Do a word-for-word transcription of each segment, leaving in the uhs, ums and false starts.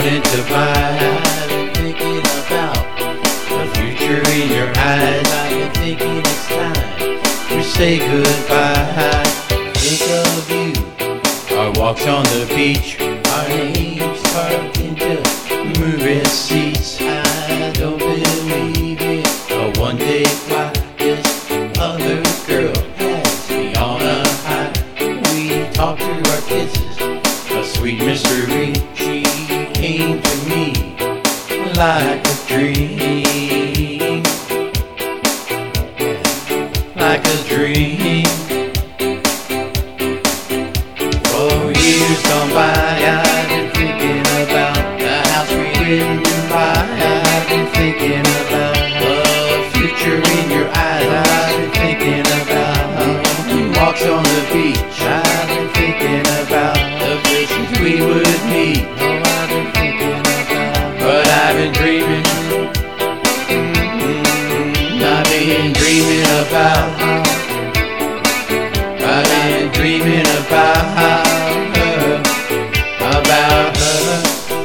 morning to five. I've been thinking about the future in your eyes. I've been thinking it's time to say goodbye. Think of you, our walks on the beach, our names carved into movie seats. I don't believe it, a one-day flight. This other girl has me on a high. We talked through our kisses, a sweet mystery. She came to me like a dream, like a dream. For years gone by, I've been thinking about the house we didn't buy. I've been thinking about the future in your eyes. I've been thinking about walks on the beach. I've been thinking about the places we would meet. Oh, I've been thinking about, but I've been dreaming. Mm-hmm. I've been dreaming about. I've been dreaming about her, about her.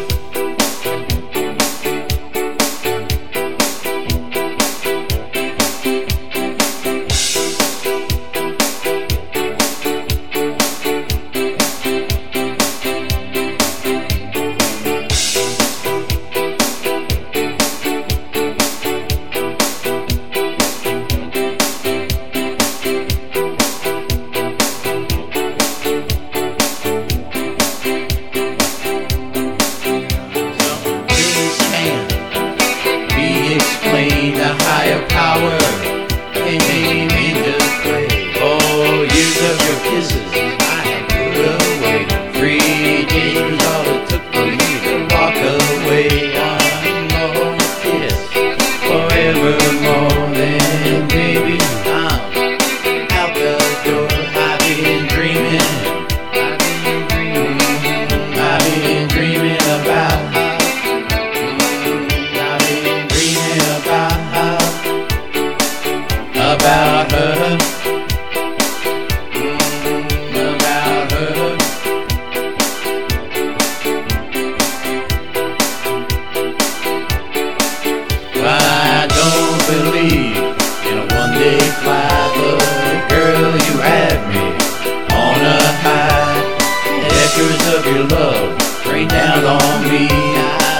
Explain the higher power came into play. Oh, years of your kisses I had put away. Three days was all it took for me to walk away. One more kiss, forevermore. Then baby, I'm out the door. I've been dreaming, I've been dreaming, I've been dreaming about. About her, mm, about her. But I don't believe in a one-day flight, but girl, you have me on a high. The echoes of your love rain down on me. I